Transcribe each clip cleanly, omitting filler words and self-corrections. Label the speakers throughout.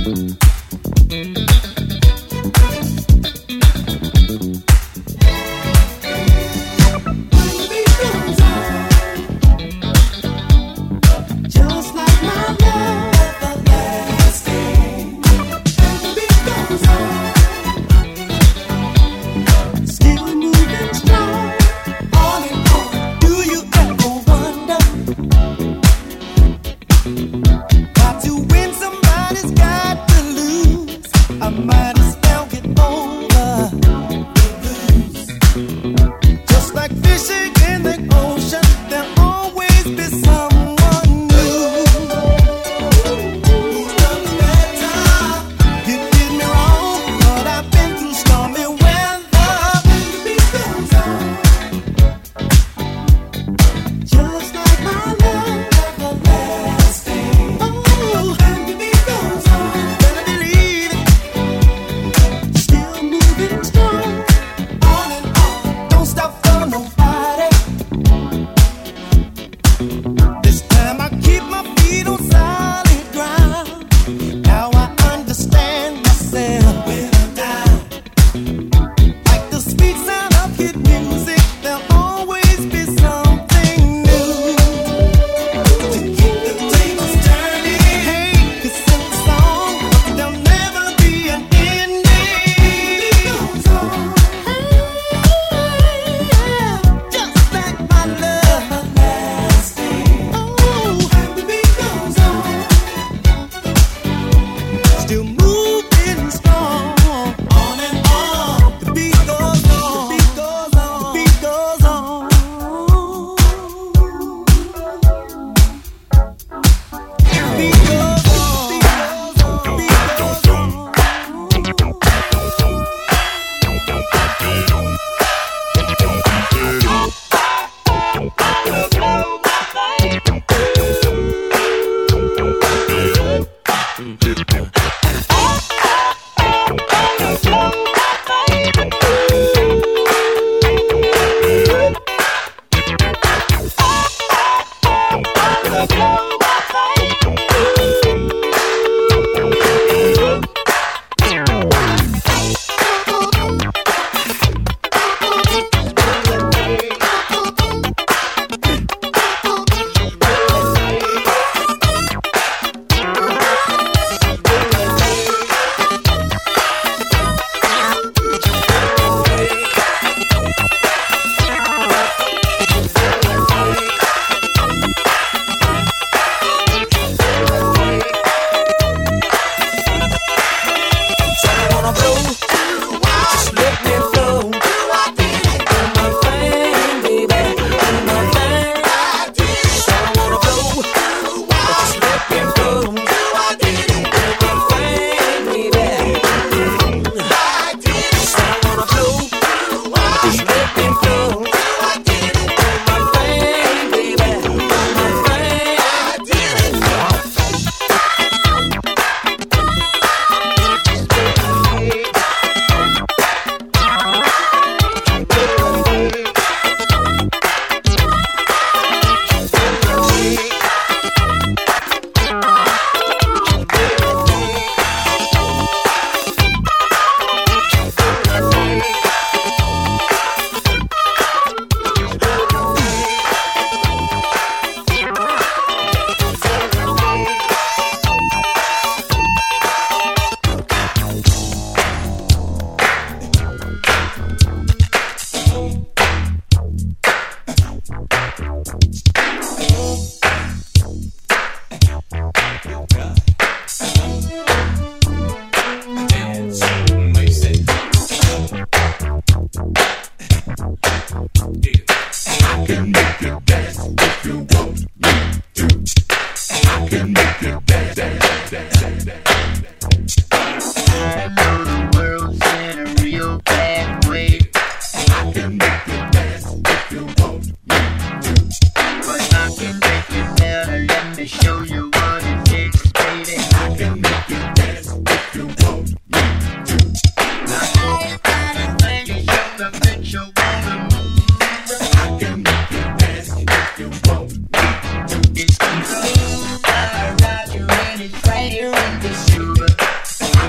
Speaker 1: Got to win, somebody's got to lose.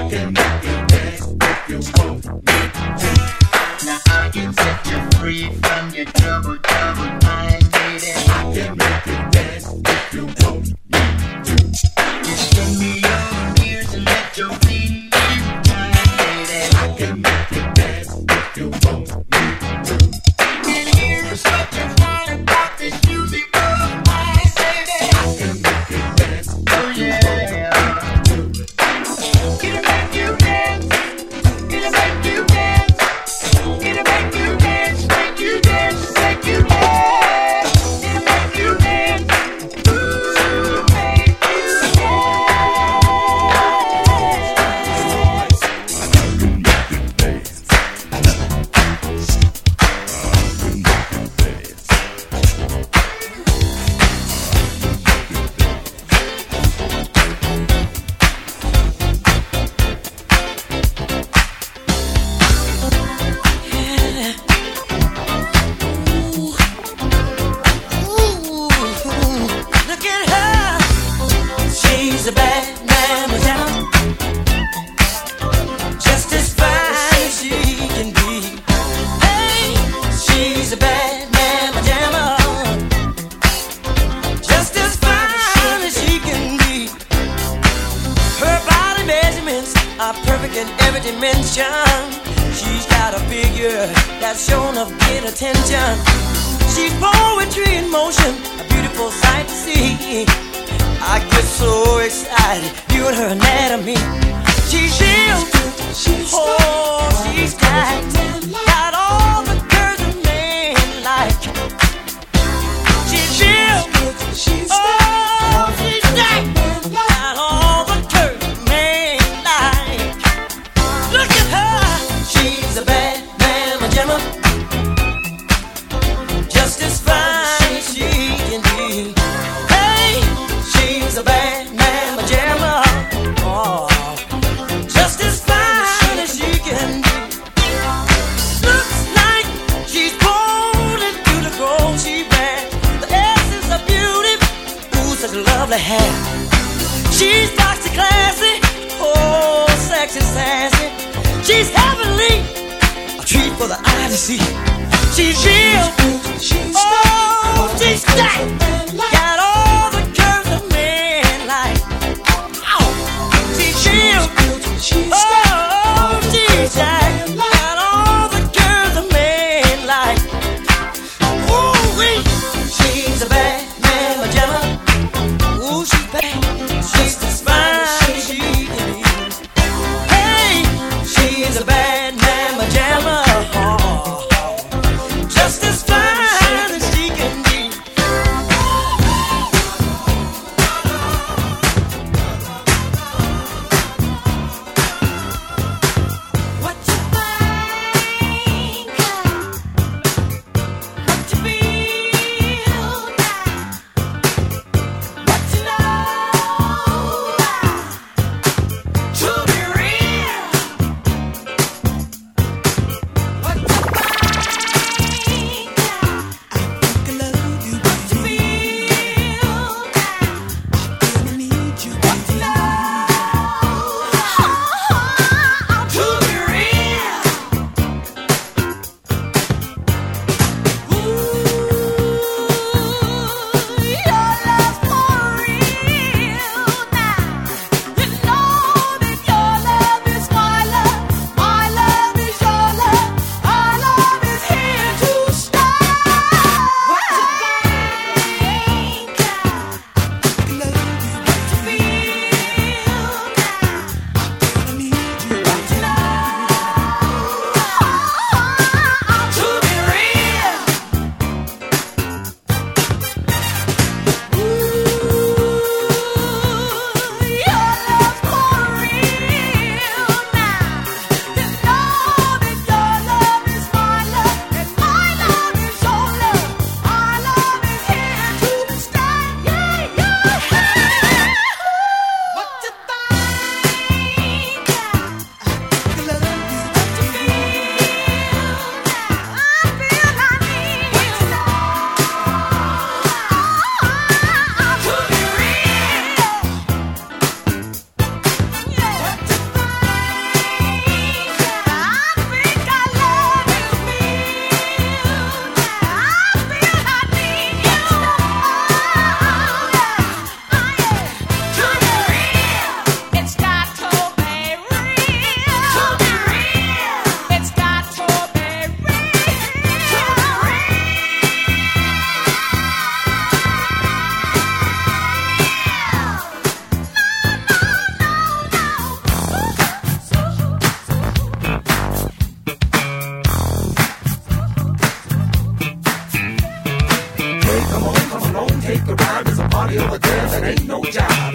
Speaker 1: can make you dance if you want me to. Now I can set you free from your trouble mind, lady. I can make you dance if you want me to. Just give me your ears and let your feet shine, lady. I can make you dance if you want me to. And here's what you find about this music of mine, lady. I can make you dance, oh yeah. It'll make you dance, it'll make you dance, it'll make you dance, make you dance, make you dance, it'll make you dance, ooh, make you
Speaker 2: Look at her. She's a bad mamma jamma, just as fine as she can be. Hey, she's a bad mamma jamma, just as fine as she can be. Her body measurements are perfect in every dimension. She's got a figure that's shown of great attention. She's poetry in motion, a beautiful sight to see. I get so excited viewing her anatomy. She's real, oh, she's got all the curves a man like. She's real, oh, she's got all the curves a man like. Look at her, she's a bad mamma jamma, just as fine as she can be. Hey, she's a bad mamma jamma, oh, just as fine as she can be. Looks like she's born into the gold she wears, the essence of beauty, ooh, such lovely hair. She's foxy, classy, oh, sexy, sassy. She's heavenly, a treat for the eye to see. She's real, oh, she's stacked, got all the curves a man like. She's real, oh, she's stacked, got all the curves a man like. Ooh-wee, she's a bad mamma jamma, ooh, she's bad, she's as fine as she can be. Hey, she's a bad mamma jamma, just as fine as she can be.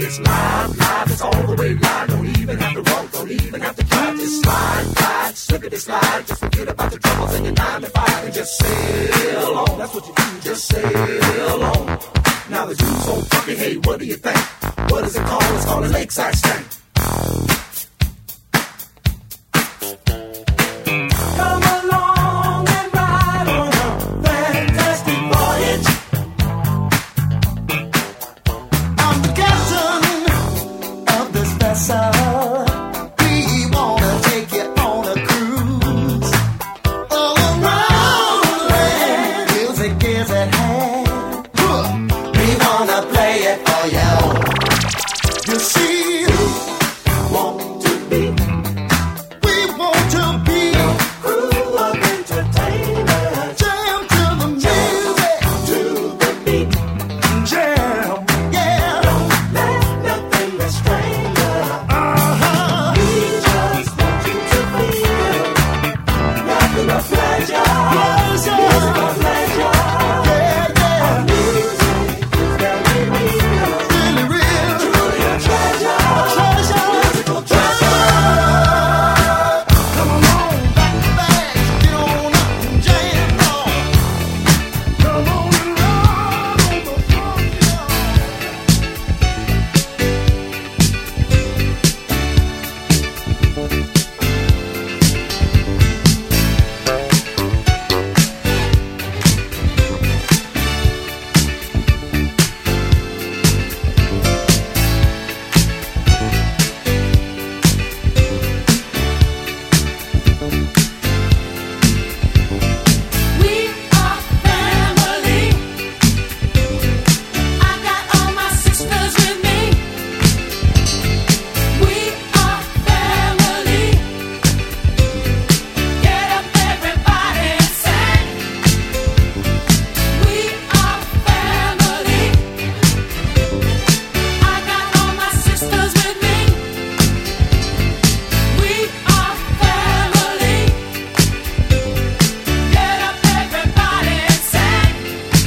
Speaker 3: It's live, live, it's all the way live. Don't even have to walk, don't even have to drive. Just slide, glide, slip it, slide. Just forget about the troubles in your 9 to 5 and just sail on. That's what you do, just sail on. Now the dude's so funky, hey, what do you think? What is it called? It's called a lakeside stank. Come along and ride on a fantastic voyage. I'm the captain of this vessel. We wanna take you on a cruise all around the land. Music is at hand. We wanna play it for you. You see, want to be. We want to be a crew of entertainers. Jam to the music, to the beat. Jam, yeah. Don't let nothing restrain you. We just want you to feel nothing but pleasure. Musical pleasure. Yeah, yeah. Our music is very real. Really real. Truly a treasure. A treasure. Musical treasure. Come along, back, get on up and jam on. Come on and ride on the funky line.
Speaker 4: We are family. I got all my sisters with me. We are family. Get up, everybody, and sing. We are family. I got all my sisters with me. We are family. Get up, everybody, and sing.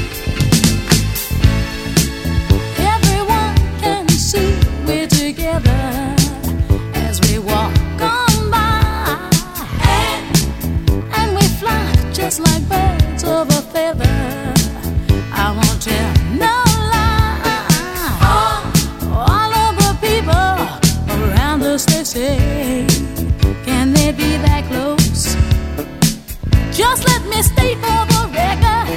Speaker 4: Everyone can see we're together as we walk on by, and we fly just like birds of a feather. I won't tell no lie. All of the people around us, they say, can they be that close? Just let me state for the record,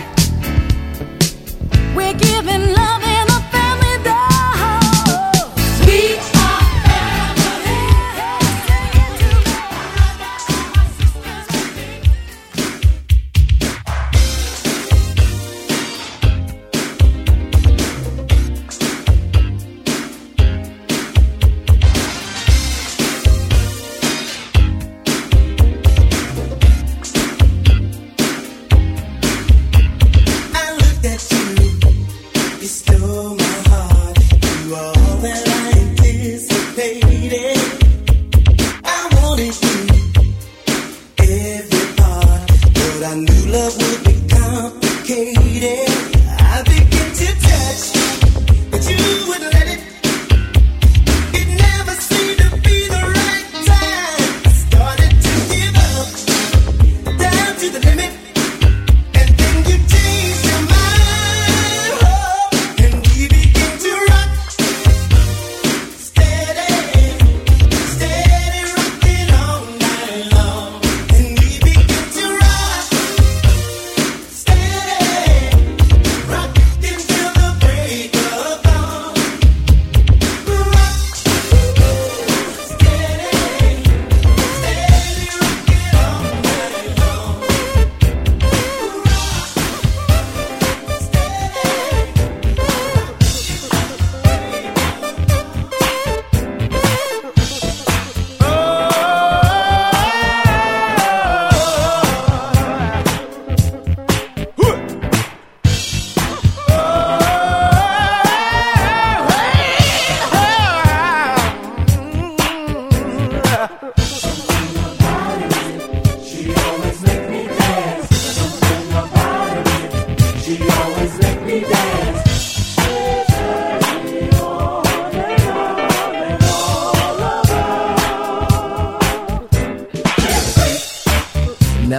Speaker 4: we're giving love in a family dose. We are family.
Speaker 2: I looked at you, you stole my heart. You are all that I anticipated. I wanted you, every part, but I knew love would be complicated. I began to touch, but you wouldn't let it. It never seemed to be the right time. I started to give up, down to the limit. And then you changed your mind, oh, and we began to rock, steady, steady rocking all night long. And we began to rock,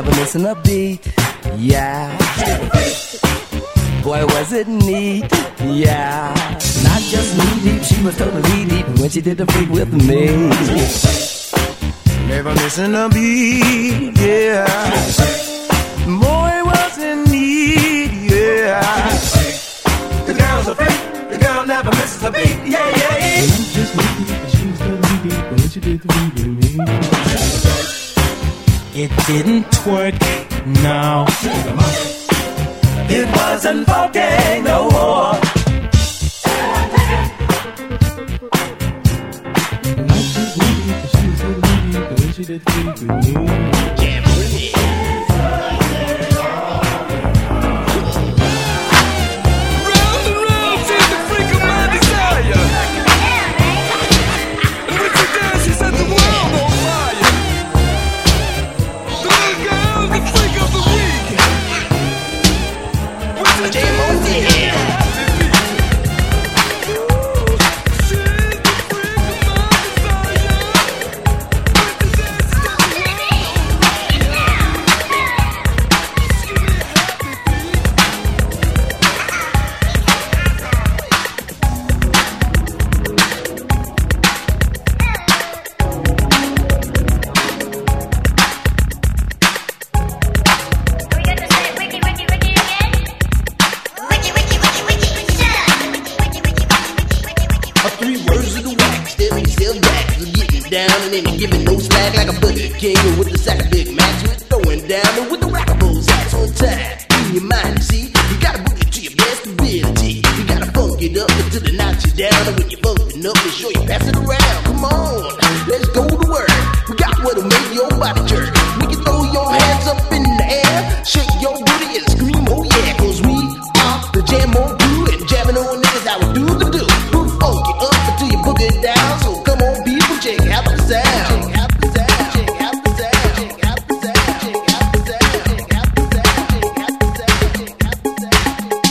Speaker 5: never missing a beat. Yeah. Boy, was it neat. Yeah. Not just knee deep, she was totally deep when she did the freak with me. Never missing a beat. Yeah. Boy, was it neat. Yeah. The girl's a freak. The girl never misses a beat. Yeah, yeah, yeah. Not just knee deep, she was totally deep when she did the freak with me.
Speaker 6: It didn't twerk, no.
Speaker 5: It wasn't funky no more.
Speaker 6: Jam with me.
Speaker 5: Round and round, she's the freak of my desire. And when she dance, she set the world on fire. The little girl, the freak of the week.
Speaker 6: Jam on the air.
Speaker 7: Down and then giving no slack like a Burger King with the sack of Big Macs, with throwing down and with the rockables ass on time. In your mind, you see, you gotta boogie to your best ability. You gotta funk it up until it knocks you down, and when you're bumping up, make sure you pass it around. Come on, let's go to work. We got what'll make your body jerk. We can throw your hands up in the air, shake your booty and scream, oh yeah, 'cause we are the Jam on crew, and jamming on niggas how we do the do. We'll funk it up until you boogie down. So come on, people, check out the sound. Check out the sound. Check out the sound. Check out the sound. Check out the sound. Check out the sound. Check out the sound. Check out the sound.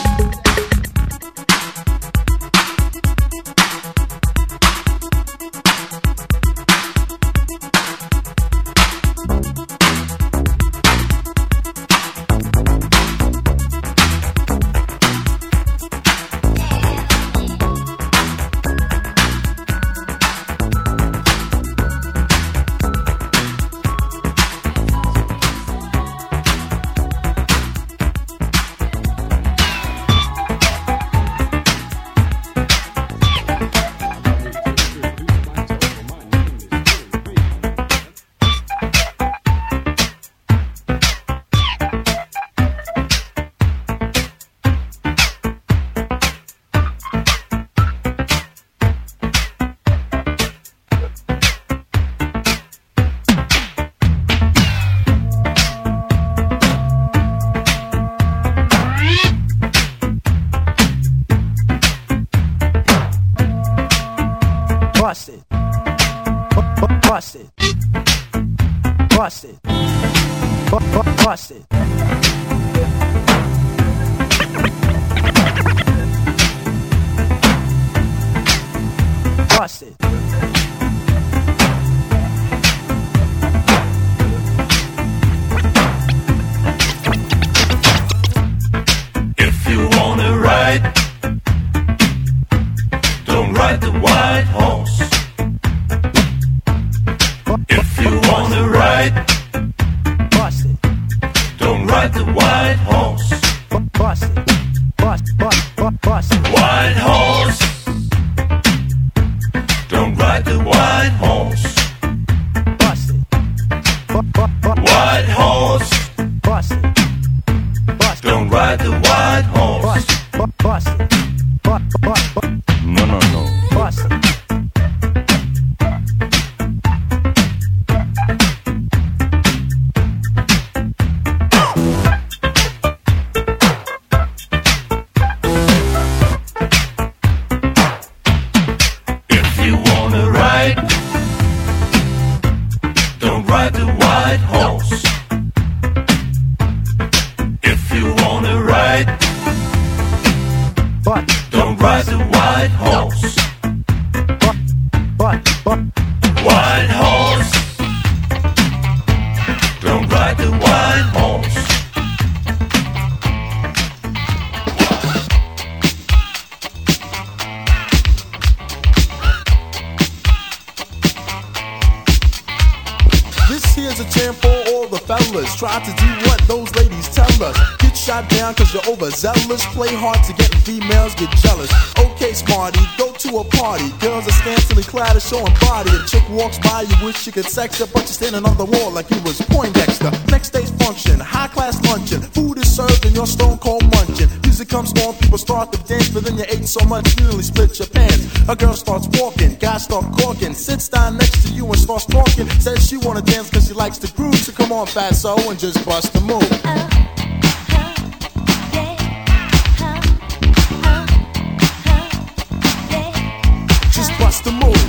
Speaker 5: Bust it. Bust it. Bust it. Bust it. Bust it.
Speaker 8: If you wanna ride, don't ride the white horse. If you wanna ride,
Speaker 5: Bust it.
Speaker 8: don't ride the white horse.
Speaker 5: Bust it. Bust it.
Speaker 8: White horse, don't ride the white horse.
Speaker 5: Bust it.
Speaker 8: White horse,
Speaker 5: Bust it.
Speaker 8: don't ride the white horse.
Speaker 5: Bust it.
Speaker 8: No, no, no.
Speaker 5: Bust it.
Speaker 8: If you wanna ride, don't ride the white horse. If you wanna ride, don't ride the white horse. White horse, don't ride the white
Speaker 9: This here's a jam for all the fellas. Try to do what those ladies tell us. Get shot down cause you're overzealous. Play hard to get females get jealous. Okay, smarty, go to a party. Girls are scantily clad and showing body. A chick walks by, you wish you could sex her, but you're standing on the wall like you was Poindexter. Next day's function, high class luncheon. Food is served and you're stone cold munching. Music comes on, people start to dance, but then you ate so much you nearly split your pants. A girl starts walking, guys start corking, sits down next to you and starts talking. Says she wanna dance cause she likes the groove, so come on fatso and just bust the move. Just bust the move.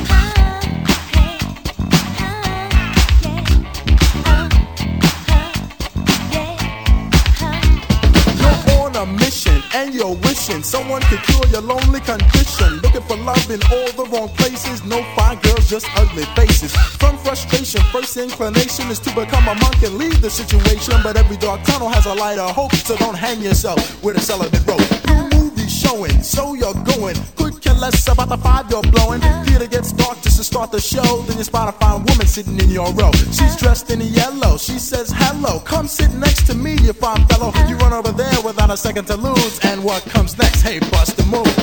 Speaker 9: A mission and you're wishing someone could cure your lonely condition. Looking for love in all the wrong places. No fine girls, just ugly faces. From frustration, first inclination is to become a monk and leave the situation. But every dark tunnel has a light of hope, so don't hang yourself with a celibate rope. New movie showing, so you're going. Could care less about the five you're blowing. Theater gets dark just to start the show. Then you spot a fine woman sitting in your row. She's dressed in yellow. She says hello. Come sit next to me, you fine fellow. You run over there without a second to lose. And what comes next? Hey, bust the move.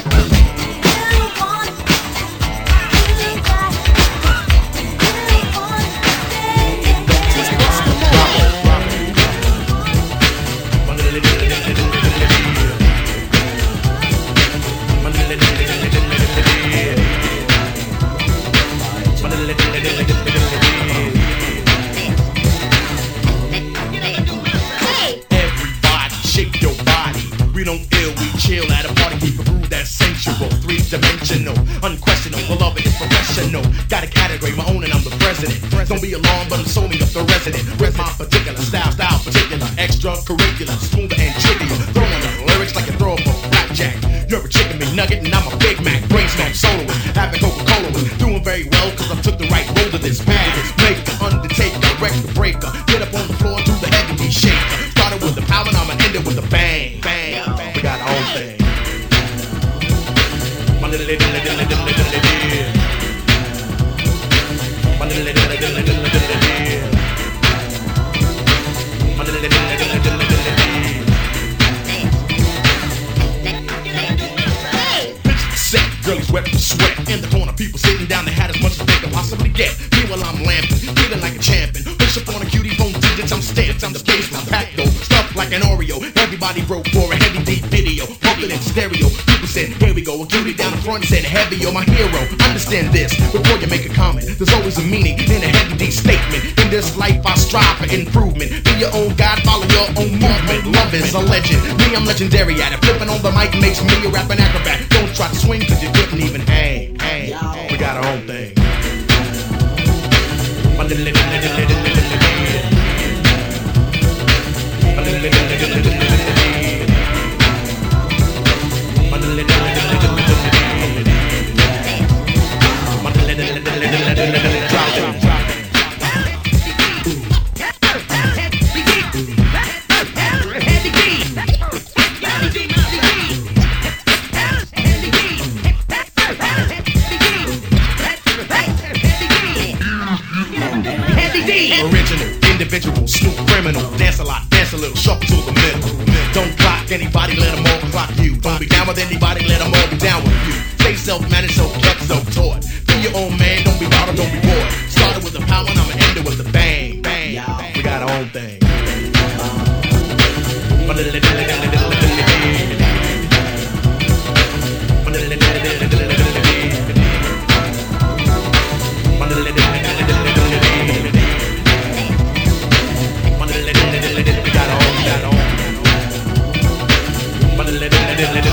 Speaker 10: Three-dimensional, unquestionable, love it is professional. Got a category, my own, and I'm the president. Don't be alarmed, but I'm solely up the resident. With my particular style particular, extracurricular, smoother and trivial. Throwing the lyrics like a throw up a blackjack. You're a chicken McNugget and I'm a Big Mac. Brainstorm soloist, having Coca-Cola with. Doing very well cause I took the right road to this path. Maker, undertaker, wreck the breaker. Get up on the floor, do the heavy shaker. Started with the power and I'ma end it with a bang. Bang, we got our own thing. Girlies wet from sweat. In the corner, people sitting down, they had as much as they could possibly get. Meanwhile, I'm lamping, feeling like a champion. Push up on a cutie phone digits, I'm stamped. I'm the place with packed though, stuffed like an Oreo. Everybody broke for a heavy deep video, pumping in stereo. People said, here we go. A cutie down the front said, heavy, you're my hero. Understand this, before you make a comment, there's always a meaning in a heavy deep statement. In this life, I strive for improvement. Be your own God, follow your own movement. Love is a legend. Me, I'm legendary at it. Flipping on the mic makes me a rapping acrobat. Don't try to swing cause you couldn't even hang. We got our own thing. Original, individual, smooth criminal. Dance a lot, dance a little, shuffle to the middle. Don't clock anybody, let them all clock you. Don't be down with anybody, let them all be down with you. Stay self-managed, self-kept, self-taught. Be your own man, don't be bothered, don't be bored. Started with the power and I'ma end it with the bang, bang. We got our own thing. We got our own.